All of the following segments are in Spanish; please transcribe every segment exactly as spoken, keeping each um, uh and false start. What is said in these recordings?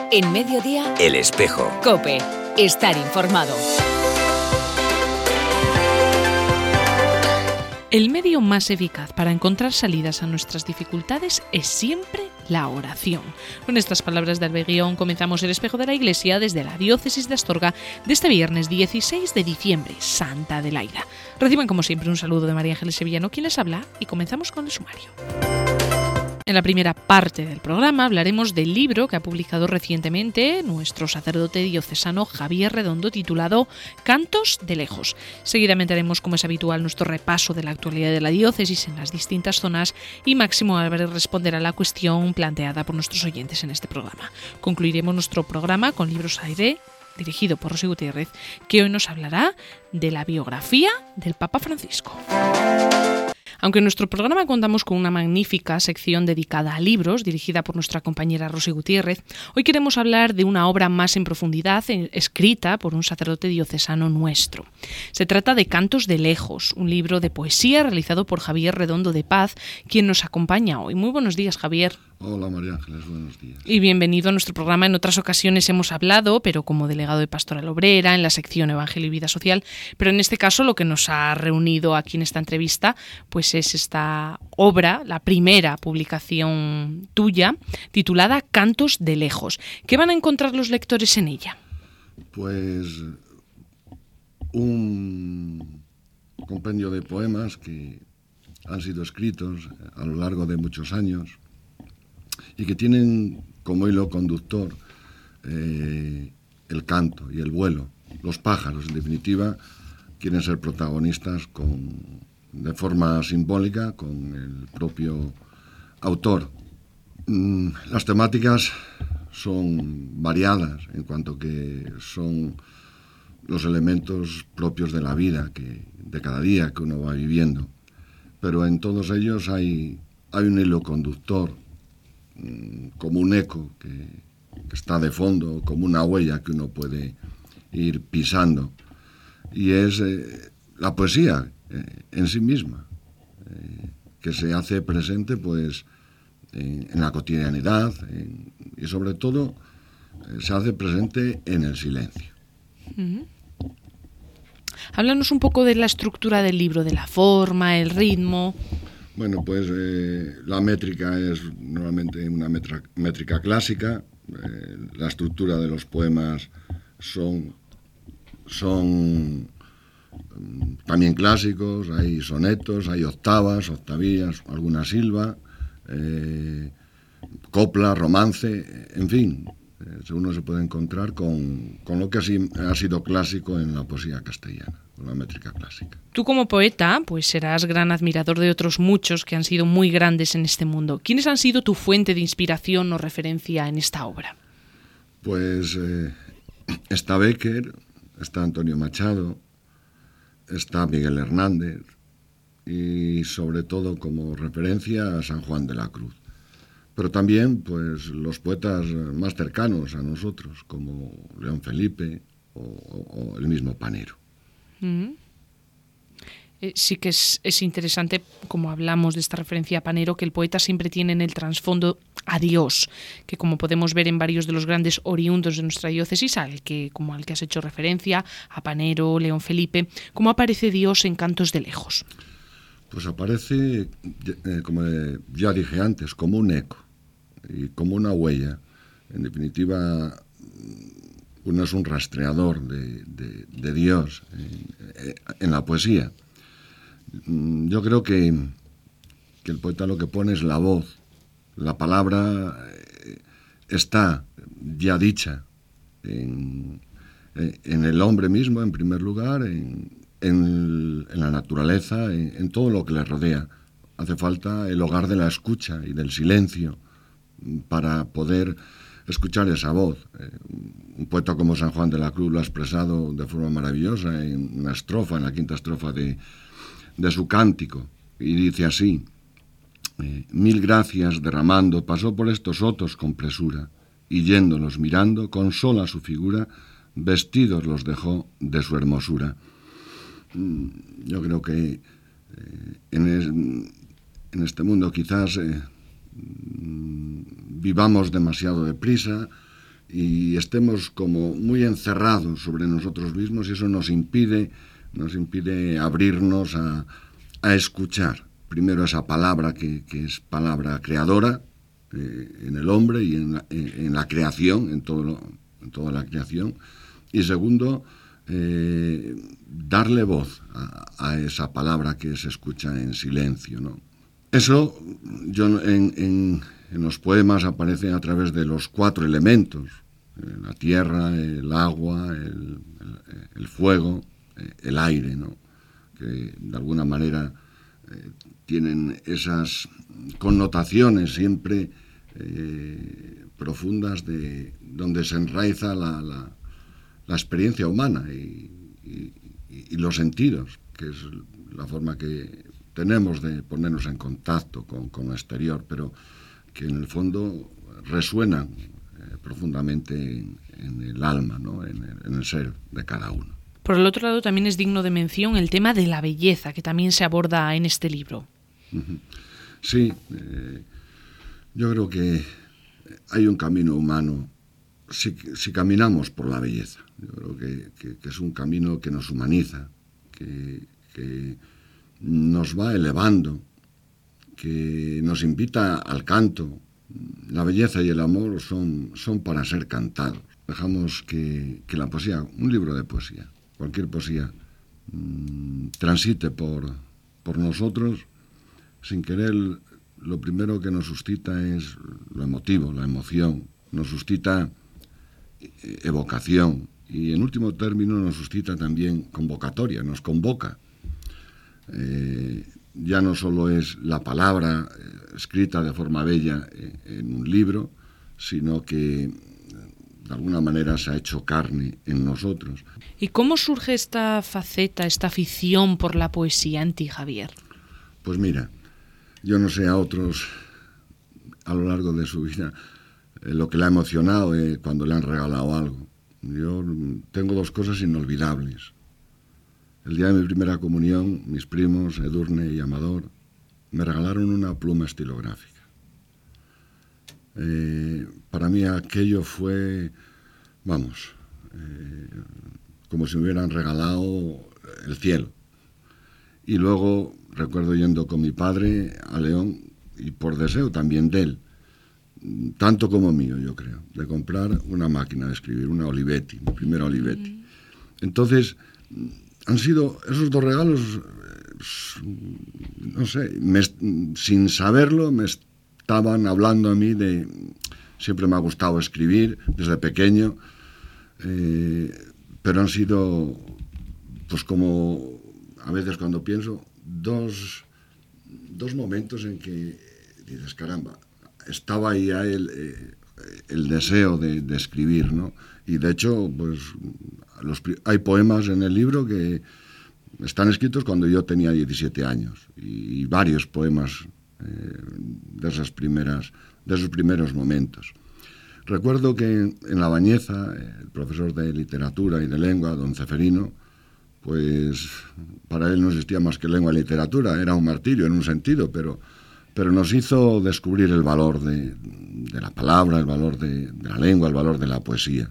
En Mediodía, El Espejo. COPE. Estar informado. El medio más eficaz para encontrar salidas a nuestras dificultades es siempre la oración. Con estas palabras de Albeguión comenzamos El Espejo de la Iglesia desde la Diócesis de Astorga de este viernes dieciséis de diciembre, Santa Adelaida. Reciban como siempre un saludo de María Ángeles Sevillano, quien les habla, y comenzamos con el sumario. En la primera parte del programa hablaremos del libro que ha publicado recientemente nuestro sacerdote diocesano Javier Redondo, titulado Cantos de Lejos. Seguidamente haremos, como es habitual, nuestro repaso de la actualidad de la diócesis en las distintas zonas y Máximo Álvarez responderá a la cuestión planteada por nuestros oyentes en este programa. Concluiremos nuestro programa con Libros Aire, dirigido por Rosy Gutiérrez, que hoy nos hablará de la biografía del Papa Francisco. Aunque en nuestro programa contamos con una magnífica sección dedicada a libros, dirigida por nuestra compañera Rosy Gutiérrez, hoy queremos hablar de una obra más en profundidad, escrita por un sacerdote diocesano nuestro. Se trata de Cantos de Lejos, un libro de poesía realizado por Javier Redondo de Paz, quien nos acompaña hoy. Muy buenos días, Javier. Hola, María Ángeles, buenos días. Y bienvenido a nuestro programa. En otras ocasiones hemos hablado, pero como delegado de Pastoral Obrera, en la sección Evangelio y Vida Social, pero en este caso lo que nos ha reunido aquí en esta entrevista, pues es esta obra, la primera publicación tuya, titulada Cantos de Lejos. ¿Qué van a encontrar los lectores en ella? Pues un compendio de poemas que han sido escritos a lo largo de muchos años y que tienen como hilo conductor eh, el canto y el vuelo. Los pájaros, en definitiva, quieren ser protagonistas con, de forma simbólica con el propio autor. Mm, las temáticas son variadas en cuanto que son los elementos propios de la vida, que, de cada día que uno va viviendo. Pero en todos ellos hay, hay un hilo conductor, como un eco que, que está de fondo, como una huella que uno puede ir pisando. Y es eh, la poesía eh, en sí misma, eh, que se hace presente pues en, en la cotidianidad en, y sobre todo eh, se hace presente en el silencio. Uh-huh. Háblanos un poco de la estructura del libro, de la forma, el ritmo. Bueno, pues eh, la métrica es normalmente una metra, métrica clásica. Eh, la estructura de los poemas son, son um, también clásicos. Hay sonetos, hay octavas, octavillas, alguna silva, eh, copla, romance, en fin. Eh, uno se puede encontrar con, con lo que así, ha sido clásico en la poesía castellana, con la métrica clásica. Tú como poeta, pues serás gran admirador de otros muchos que han sido muy grandes en este mundo. ¿Quiénes han sido tu fuente de inspiración o referencia en esta obra? Pues eh, está Bécquer, está Antonio Machado, está Miguel Hernández y sobre todo como referencia a San Juan de la Cruz. Pero también pues los poetas más cercanos a nosotros, como León Felipe o, o, o el mismo Panero. Mm-hmm. Eh, sí que es, es interesante, como hablamos de esta referencia a Panero, que el poeta siempre tiene en el trasfondo a Dios, que como podemos ver en varios de los grandes oriundos de nuestra diócesis, al que, como al que has hecho referencia, a Panero, León Felipe, ¿cómo aparece Dios en Cantos de Lejos? Pues aparece, eh, como ya dije antes, como un eco y como una huella. En definitiva, uno es un rastreador de, de, de Dios en, en la poesía. Yo creo que, que el poeta lo que pone es la voz. La palabra está ya dicha en, en el hombre mismo, en primer lugar, en, en, en la naturaleza, en, en todo lo que le rodea. Hace falta el hogar de la escucha y del silencio para poder escuchar esa voz. Un poeta como San Juan de la Cruz lo ha expresado de forma maravillosa en una estrofa, en la quinta estrofa de, de su cántico, y dice así: eh, mil gracias derramando pasó por estos sotos con presura, y yéndolos mirando con sola su figura, vestidos los dejó de su hermosura. Yo creo que eh, en, es, en este mundo quizás eh, vivamos demasiado deprisa y estemos como muy encerrados sobre nosotros mismos, y eso nos impide, nos impide abrirnos a, a escuchar primero esa palabra que, que es palabra creadora eh, en el hombre y en la, en, en la creación, en, todo lo, en toda la creación, y segundo, eh, darle voz a, a esa palabra que se escucha en silencio, ¿no? Eso yo en, en, en los poemas aparece a través de los cuatro elementos: la tierra, el agua, el, el, el fuego, el aire, ¿no? Que de alguna manera eh, tienen esas connotaciones siempre eh, profundas de donde se enraiza la, la, la experiencia humana y, y, y los sentidos, que es la forma que tenemos de ponernos en contacto con, con lo exterior, pero que en el fondo resuenan eh, profundamente en, en el alma, ¿no? en, el, en el ser de cada uno. Por el otro lado, también es digno de mención el tema de la belleza, que también se aborda en este libro. Sí, eh, yo creo que hay un camino humano, si, si caminamos por la belleza. Yo creo que, que, que es un camino que nos humaniza, que, que nos va elevando, que nos invita al canto. La belleza y el amor son, son para ser cantados. Dejamos que, que la poesía, un libro de poesía, cualquier poesía, mmm, transite por, por nosotros sin querer. Lo primero que nos suscita es lo emotivo, la emoción, nos suscita evocación y en último término nos suscita también convocatoria, nos convoca. Eh, ya no solo es la palabra eh, escrita de forma bella eh, en un libro, sino que de alguna manera se ha hecho carne en nosotros. ¿Y cómo surge esta faceta, esta afición por la poesía en ti, Javier? Pues mira, yo no sé a otros a lo largo de su vida eh, lo que le ha emocionado eh, cuando le han regalado algo. Yo tengo dos cosas inolvidables. El día de mi primera comunión, mis primos, Edurne y Amador, me regalaron una pluma estilográfica. Eh, para mí aquello fue, vamos, eh, como si me hubieran regalado el cielo. Y luego recuerdo yendo con mi padre a León, y por deseo también de él, tanto como mío, yo creo, de comprar una máquina de escribir, una Olivetti, mi primera Olivetti. Entonces, han sido esos dos regalos, no sé, me, sin saberlo, me estaban hablando a mí de... Siempre me ha gustado escribir desde pequeño, eh, pero han sido, pues como a veces cuando pienso, dos, dos momentos en que dices, caramba, estaba ahí ya el, eh, el deseo de, de escribir, ¿no? Y de hecho, pues los, hay poemas en el libro que están escritos cuando yo tenía diecisiete años, y, y varios poemas eh, de esas primeras, de esos primeros momentos. Recuerdo que en, en La Bañeza, el profesor de literatura y de lengua, don Ceferino, pues para él no existía más que lengua y literatura, era un martirio en un sentido, pero, pero nos hizo descubrir el valor de, de la palabra, el valor de, de la lengua, el valor de la poesía.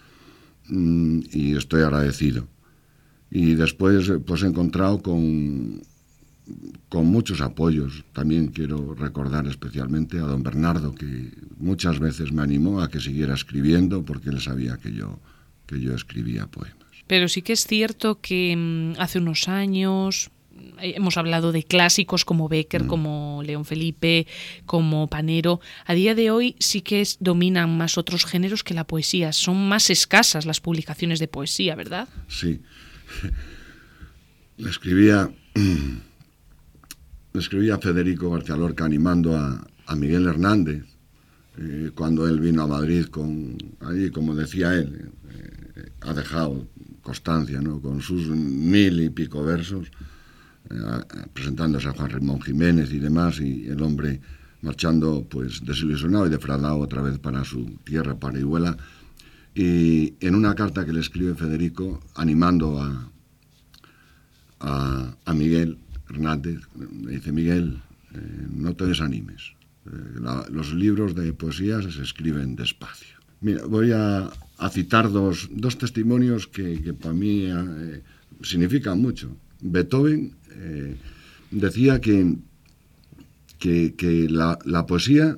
Y estoy agradecido. Y después pues he encontrado con, con muchos apoyos. También quiero recordar especialmente a don Bernardo, que muchas veces me animó a que siguiera escribiendo porque él sabía que yo, que yo escribía poemas. Pero sí que es cierto que hace unos años hemos hablado de clásicos como Bécquer, mm. como León Felipe, como Panero. A día de hoy sí que es, dominan más otros géneros que la poesía. Son más escasas las publicaciones de poesía, ¿verdad? Sí. Le escribía, le escribía a Federico García Lorca animando a, a Miguel Hernández eh, cuando él vino a Madrid con, allí, como decía él, eh, ha dejado constancia, ¿no? Con sus mil y pico versos, eh, presentándose a Juan Ramón Jiménez y demás, y el hombre marchando pues desilusionado y defraudado otra vez para su tierra, para Iguela. Y en una carta que le escribe Federico animando a, a, a Miguel Hernández, le dice: Miguel, eh, no te desanimes, eh, la, los libros de poesía se escriben despacio. Mira, voy a, a citar dos, dos testimonios que, que para mí eh, significan mucho. Beethoven eh, decía que, que, que la, la poesía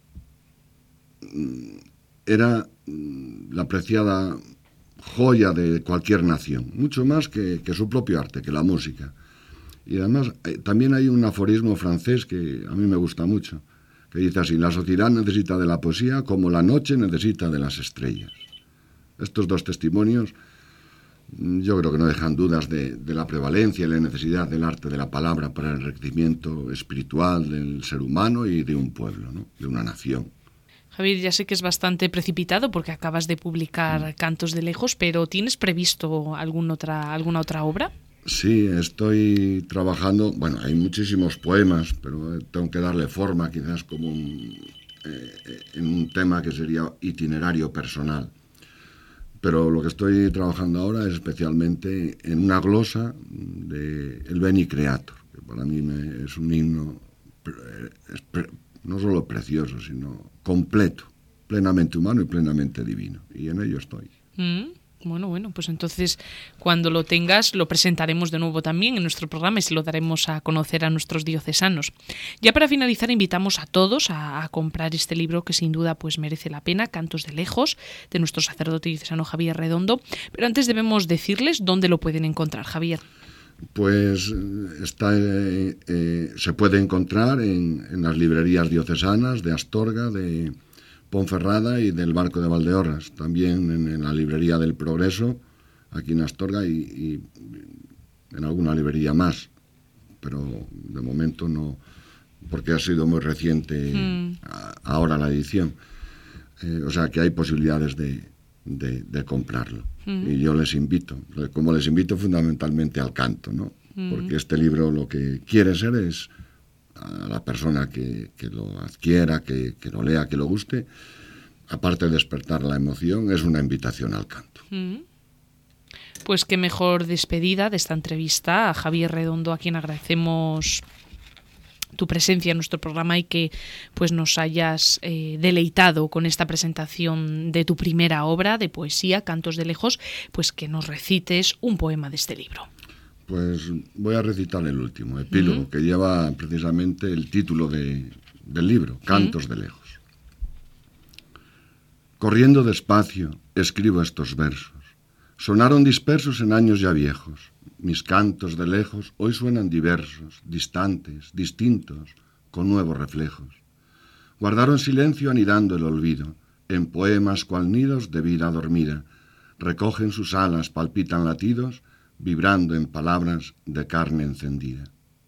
era la apreciada joya de cualquier nación, mucho más que, que su propio arte, que la música. Y además eh, también hay un aforismo francés que a mí me gusta mucho, que dice así: la sociedad necesita de la poesía como la noche necesita de las estrellas. Estos dos testimonios yo creo que no dejan dudas de, de la prevalencia y la necesidad del arte de la palabra para el enriquecimiento espiritual del ser humano y de un pueblo, ¿no? De una nación. Javier, ya sé que es bastante precipitado porque acabas de publicar Cantos de Lejos, pero ¿tienes previsto alguna otra, alguna otra obra? Sí, estoy trabajando, bueno, hay muchísimos poemas, pero tengo que darle forma quizás como un, eh, en un tema que sería itinerario personal. Pero lo que estoy trabajando ahora es especialmente en una glosa de El Beni Creator, que para mí me, es un himno es pre, no solo precioso, sino completo, plenamente humano y plenamente divino. Y en ello estoy. Mm. Bueno, bueno, pues entonces cuando lo tengas lo presentaremos de nuevo también en nuestro programa y se lo daremos a conocer a nuestros diocesanos. Ya para finalizar invitamos a todos a, a comprar este libro que sin duda pues merece la pena, Cantos de Lejos, de nuestro sacerdote diocesano Javier Redondo. Pero antes debemos decirles dónde lo pueden encontrar, Javier. Pues está, eh, eh, se puede encontrar en, en las librerías diocesanas de Astorga, de Ponferrada y del Barco de Valdeorras, también en, en la librería del Progreso, aquí en Astorga, y, y en alguna librería más, pero de momento no, porque ha sido muy reciente mm. a, ahora la edición. Eh, o sea que hay posibilidades de, de, de comprarlo. Mm. Y yo les invito, como les invito fundamentalmente al canto, ¿no? Mm. Porque este libro lo que quiere ser es a la persona que, que lo adquiera, que, que lo lea, que lo guste, aparte de despertar la emoción, es una invitación al canto. Mm. Pues qué mejor despedida de esta entrevista a Javier Redondo, a quien agradecemos tu presencia en nuestro programa y que pues nos hayas eh, deleitado con esta presentación de tu primera obra de poesía, Cantos de Lejos, pues que nos recites un poema de este libro. Pues voy a recitar el último, epílogo, uh-huh. que lleva precisamente el título de, del libro, Cantos uh-huh. de Lejos. Corriendo despacio, escribo estos versos. Sonaron dispersos en años ya viejos. Mis cantos de lejos hoy suenan diversos, distantes, distintos, con nuevos reflejos. Guardaron silencio anidando el olvido, en poemas cual nidos de vida dormida. Recogen sus alas, palpitan latidos, vibrando en palabras de carne encendida.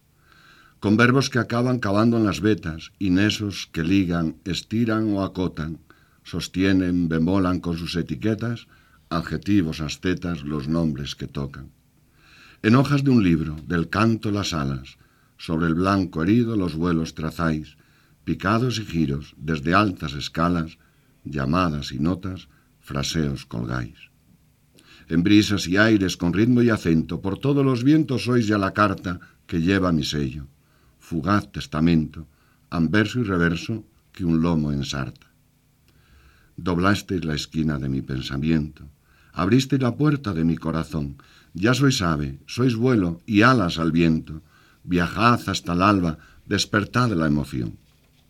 Con verbos que acaban cavando en las vetas, inesos que ligan, estiran o acotan, sostienen, bemolan con sus etiquetas, adjetivos, ascetas, los nombres que tocan. En hojas de un libro, del canto las alas, sobre el blanco herido los vuelos trazáis, picados y giros, desde altas escalas, llamadas y notas, fraseos colgáis. En brisas y aires con ritmo y acento, por todos los vientos sois ya la carta que lleva mi sello, fugaz testamento, anverso y reverso que un lomo ensarta. Doblasteis la esquina de mi pensamiento, abristeis la puerta de mi corazón, ya sois ave, sois vuelo y alas al viento, viajad hasta el alba, despertad la emoción.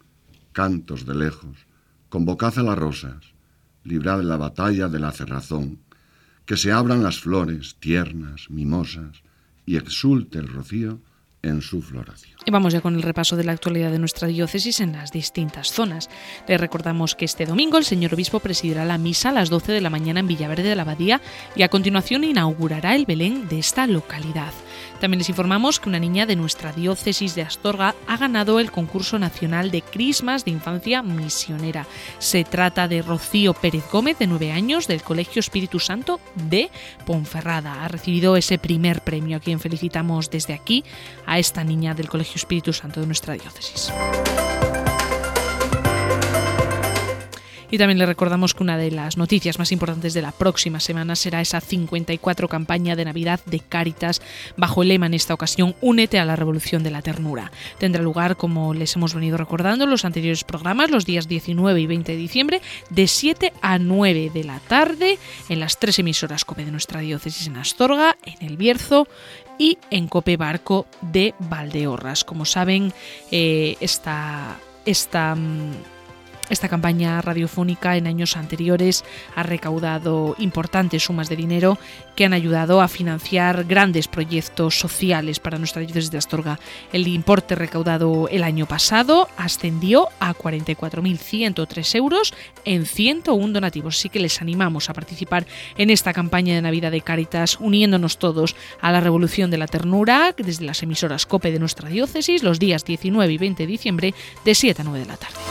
Cantos de lejos, convocad a las rosas, librad la batalla de la cerrazón, que se abran las flores tiernas, mimosas, y exulte el rocío en su floración. Y vamos ya con el repaso de la actualidad de nuestra diócesis en las distintas zonas. Les recordamos que este domingo el señor obispo presidirá la misa a las doce de la mañana en Villaverde de la Abadía y a continuación inaugurará el Belén de esta localidad. También les informamos que una niña de nuestra diócesis de Astorga ha ganado el concurso nacional de Crismas de Infancia Misionera. Se trata de Rocío Pérez Gómez, de nueve años, del Colegio Espíritu Santo de Ponferrada. Ha recibido ese primer premio, a quien felicitamos desde aquí a esta niña del Colegio Espíritu Santo de nuestra diócesis. Y también le recordamos que una de las noticias más importantes de la próxima semana será esa cincuenta y cuatro campaña de Navidad de Cáritas, bajo el lema en esta ocasión Únete a la Revolución de la Ternura. Tendrá lugar, como les hemos venido recordando en los anteriores programas, los días diecinueve y veinte de diciembre, de siete a nueve de la tarde, en las tres emisoras COPE de nuestra diócesis en Astorga, en El Bierzo y en COPE Barco de Valdeorras. Como saben, eh, esta... esta Esta campaña radiofónica en años anteriores ha recaudado importantes sumas de dinero que han ayudado a financiar grandes proyectos sociales para nuestra diócesis de Astorga. El importe recaudado el año pasado ascendió a cuarenta y cuatro mil ciento tres euros en ciento uno donativos. Así que les animamos a participar en esta campaña de Navidad de Cáritas, uniéndonos todos a la Revolución de la Ternura desde las emisoras COPE de nuestra diócesis los días diecinueve y veinte de diciembre de siete a nueve de la tarde.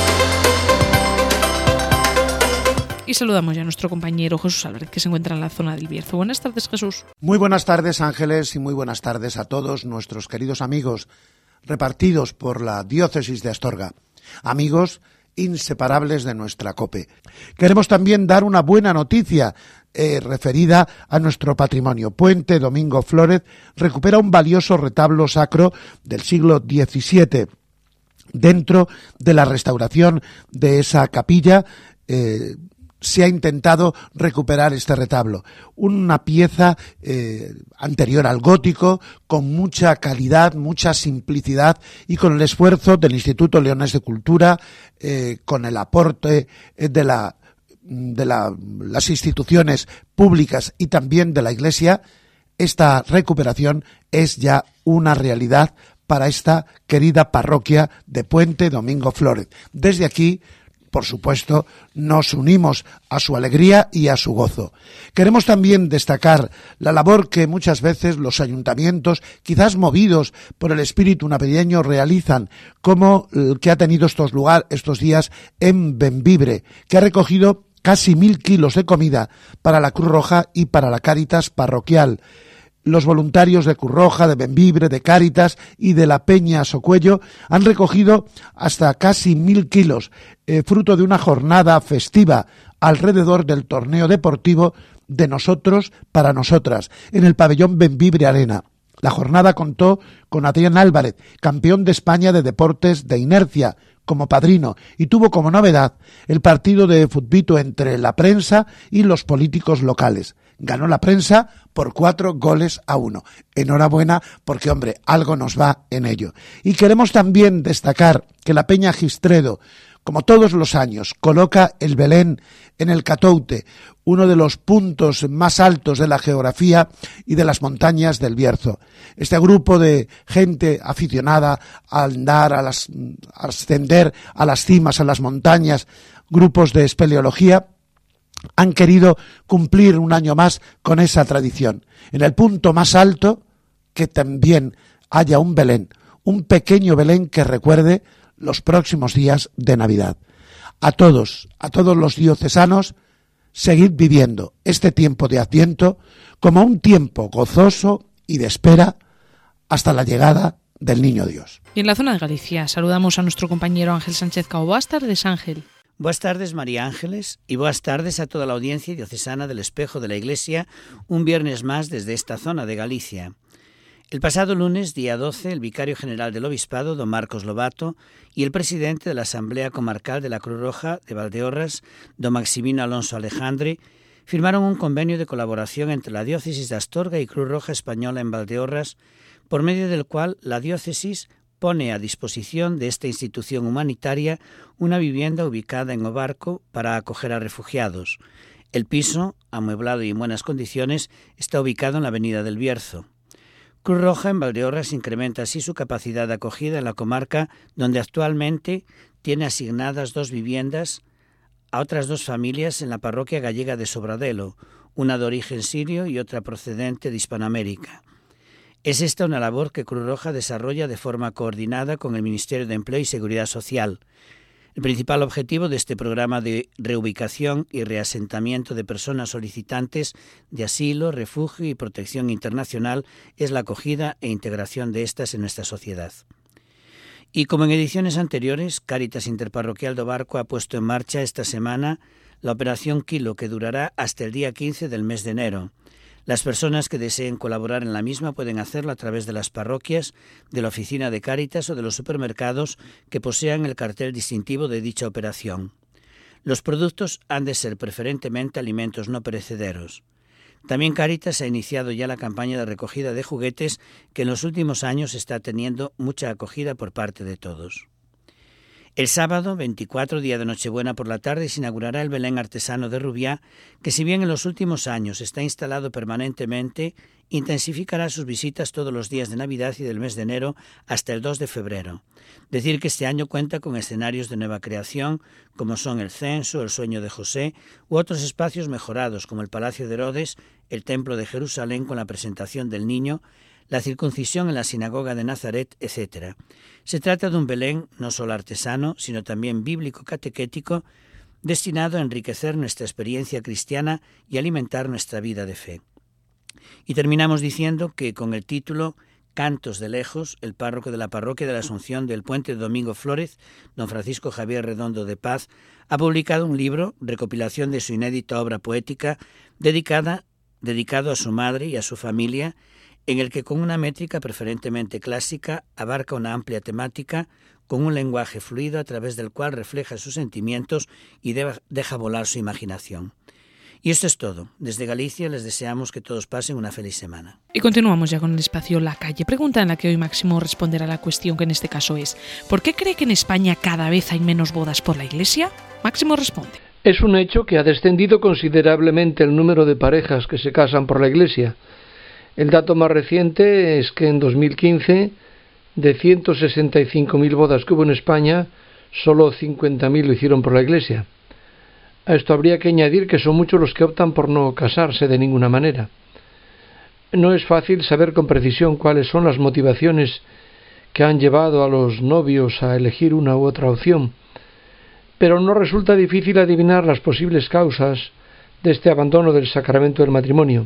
Y saludamos ya a nuestro compañero Jesús Álvarez, que se encuentra en la zona del Bierzo. Buenas tardes, Jesús. Muy buenas tardes, Ángeles, y muy buenas tardes a todos nuestros queridos amigos repartidos por la diócesis de Astorga, amigos inseparables de nuestra COPE. Queremos también dar una buena noticia eh, referida a nuestro patrimonio. Puente Domingo Flórez recupera un valioso retablo sacro del siglo diecisiete. Dentro de la restauración de esa capilla, eh, se ha intentado recuperar este retablo, una pieza eh, anterior al gótico, con mucha calidad, mucha simplicidad y con el esfuerzo del Instituto Leonés de Cultura, eh, con el aporte de, la, de la, las instituciones públicas y también de la Iglesia. Esta recuperación es ya una realidad para esta querida parroquia de Puente Domingo Flórez. Desde aquí, por supuesto, nos unimos a su alegría y a su gozo. Queremos también destacar la labor que muchas veces los ayuntamientos, quizás movidos por el espíritu navideño, realizan, como el que ha tenido estos, lugar, estos días en Bembibre, que ha recogido casi mil kilos de comida para la Cruz Roja y para la Cáritas parroquial. Los voluntarios de Cruz Roja, de Bembibre, de Cáritas y de la Peña Socuello han recogido hasta casi mil kilos, eh, fruto de una jornada festiva alrededor del torneo deportivo de nosotros para nosotras, en el pabellón Bembibre Arena. La jornada contó con Adrián Álvarez, campeón de España de deportes de inercia, como padrino, y tuvo como novedad el partido de futbito entre la prensa y los políticos locales. Ganó la prensa por cuatro goles a uno. Enhorabuena, porque, hombre, algo nos va en ello. Y queremos también destacar que la Peña Gistredo, como todos los años, coloca el Belén en el Catoute, uno de los puntos más altos de la geografía y de las montañas del Bierzo. Este grupo de gente aficionada a andar, a, las, a ascender a las cimas, a las montañas, grupos de espeleología, han querido cumplir un año más con esa tradición. En el punto más alto, que también haya un Belén, un pequeño Belén que recuerde los próximos días de Navidad. A todos, a todos los diocesanos, seguid viviendo este tiempo de Adviento como un tiempo gozoso y de espera hasta la llegada del Niño Dios. Y en la zona de Galicia saludamos a nuestro compañero Ángel Sánchez Cao. Buenas tardes, Ángel. Buenas tardes, María Ángeles, y buenas tardes a toda la audiencia diocesana del Espejo de la Iglesia, un viernes más desde esta zona de Galicia. El pasado lunes, día doce, el vicario general del Obispado, don Marcos Lobato, y el presidente de la Asamblea Comarcal de la Cruz Roja de Valdeorras, don Maximino Alonso Alejandre, firmaron un convenio de colaboración entre la diócesis de Astorga y Cruz Roja Española en Valdeorras, por medio del cual la diócesis pone a disposición de esta institución humanitaria una vivienda ubicada en Obarco para acoger a refugiados. El piso, amueblado y en buenas condiciones, está ubicado en la avenida del Bierzo. Cruz Roja en Valdeorras incrementa así su capacidad de acogida en la comarca, donde actualmente tiene asignadas dos viviendas a otras dos familias en la parroquia gallega de Sobradelo, una de origen sirio y otra procedente de Hispanoamérica. Es esta una labor que Cruz Roja desarrolla de forma coordinada con el Ministerio de Empleo y Seguridad Social. El principal objetivo de este programa de reubicación y reasentamiento de personas solicitantes de asilo, refugio y protección internacional es la acogida e integración de estas en nuestra sociedad. Y como en ediciones anteriores, Cáritas Interparroquial do Barco ha puesto en marcha esta semana la Operación Kilo, que durará hasta el día quince del mes de enero. Las personas que deseen colaborar en la misma pueden hacerlo a través de las parroquias, de la oficina de Cáritas o de los supermercados que posean el cartel distintivo de dicha operación. Los productos han de ser preferentemente alimentos no perecederos. También Cáritas ha iniciado ya la campaña de recogida de juguetes que en los últimos años está teniendo mucha acogida por parte de todos. El sábado, veinticuatro, día de Nochebuena por la tarde, se inaugurará el Belén artesano de Rubiá, que si bien en los últimos años está instalado permanentemente, intensificará sus visitas todos los días de Navidad y del mes de enero hasta el dos de febrero. Decir que este año cuenta con escenarios de nueva creación, como son el Censo, el Sueño de José, u otros espacios mejorados, como el Palacio de Herodes, el Templo de Jerusalén con la presentación del Niño, la circuncisión en la Sinagoga de Nazaret, etcétera. Se trata de un Belén no solo artesano, sino también bíblico-catequético, destinado a enriquecer nuestra experiencia cristiana y alimentar nuestra vida de fe. Y terminamos diciendo que con el título Cantos de Lejos, el párroco de la parroquia de la Asunción del Puente de Domingo Flórez, don Francisco Javier Redondo de Paz, ha publicado un libro, recopilación de su inédita obra poética, dedicada, dedicado a su madre y a su familia, en el que con una métrica preferentemente clásica abarca una amplia temática con un lenguaje fluido a través del cual refleja sus sentimientos y deja volar su imaginación. Y esto es todo. Desde Galicia les deseamos que todos pasen una feliz semana. Y continuamos ya con el espacio La Calle. Pregunta en la que hoy Máximo responderá la cuestión, que en este caso es: ¿por qué cree que en España cada vez hay menos bodas por la Iglesia? Máximo responde. Es un hecho que ha descendido considerablemente el número de parejas que se casan por la Iglesia. El dato más reciente es que en dos mil quince, de ciento sesenta y cinco mil bodas que hubo en España, solo cincuenta mil lo hicieron por la Iglesia. A esto habría que añadir que son muchos los que optan por no casarse de ninguna manera. No es fácil saber con precisión cuáles son las motivaciones que han llevado a los novios a elegir una u otra opción, pero no resulta difícil adivinar las posibles causas de este abandono del sacramento del matrimonio.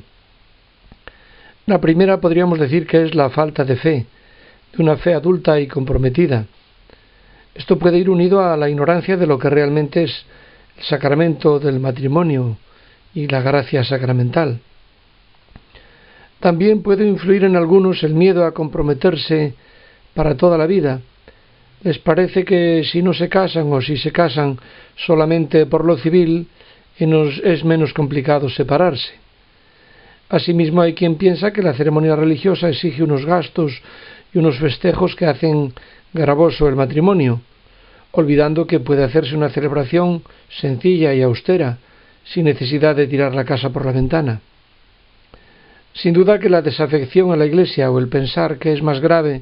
La primera podríamos decir que es la falta de fe, de una fe adulta y comprometida. Esto puede ir unido a la ignorancia de lo que realmente es el sacramento del matrimonio y la gracia sacramental. También puede influir en algunos el miedo a comprometerse para toda la vida. Les parece que si no se casan o si se casan solamente por lo civil, es menos complicado separarse. Asimismo, hay quien piensa que la ceremonia religiosa exige unos gastos y unos festejos que hacen gravoso el matrimonio, olvidando que puede hacerse una celebración sencilla y austera, sin necesidad de tirar la casa por la ventana. Sin duda que la desafección a la Iglesia o el pensar que es más grave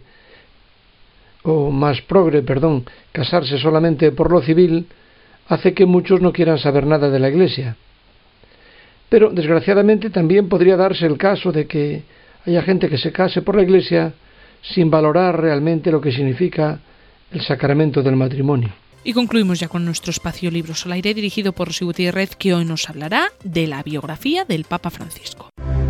o más progre, perdón, casarse solamente por lo civil, hace que muchos no quieran saber nada de la Iglesia. Pero, desgraciadamente, también podría darse el caso de que haya gente que se case por la Iglesia sin valorar realmente lo que significa el sacramento del matrimonio. Y concluimos ya con nuestro espacio Libros al Aire, dirigido por Rosy Gutiérrez, que hoy nos hablará de la biografía del Papa Francisco.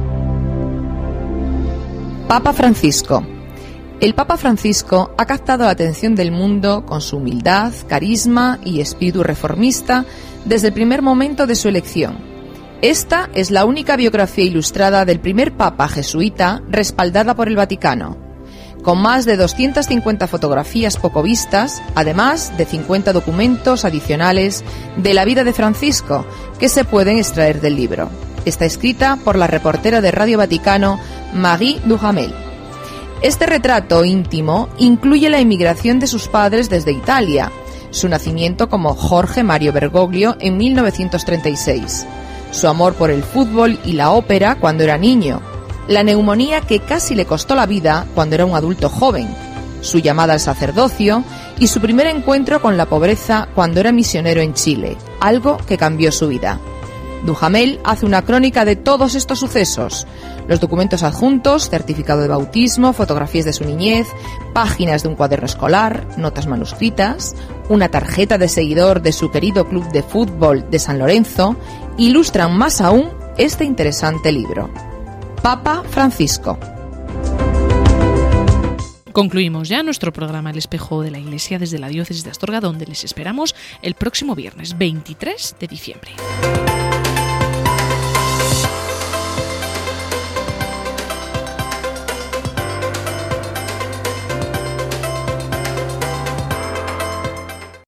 Papa Francisco. El Papa Francisco ha captado la atención del mundo con su humildad, carisma y espíritu reformista desde el primer momento de su elección. Esta es la única biografía ilustrada del primer papa jesuita respaldada por el Vaticano, con más de doscientas cincuenta fotografías poco vistas, además de cincuenta documentos adicionales de la vida de Francisco que se pueden extraer del libro. Está escrita por la reportera de Radio Vaticano, Marie Duhamel. Este retrato íntimo incluye la emigración de sus padres desde Italia, su nacimiento como Jorge Mario Bergoglio en mil novecientos treinta y seis, su amor por el fútbol y la ópera cuando era niño, la neumonía que casi le costó la vida cuando era un adulto joven, su llamada al sacerdocio y su primer encuentro con la pobreza cuando era misionero en Chile, algo que cambió su vida. Duhamel hace una crónica de todos estos sucesos, los documentos adjuntos, certificado de bautismo, fotografías de su niñez, páginas de un cuaderno escolar, notas manuscritas, una tarjeta de seguidor de su querido club de fútbol de San Lorenzo, ilustran más aún este interesante libro. Papa Francisco. Concluimos ya nuestro programa El Espejo de la Iglesia desde la Diócesis de Astorga, donde les esperamos el próximo viernes veintitrés de diciembre.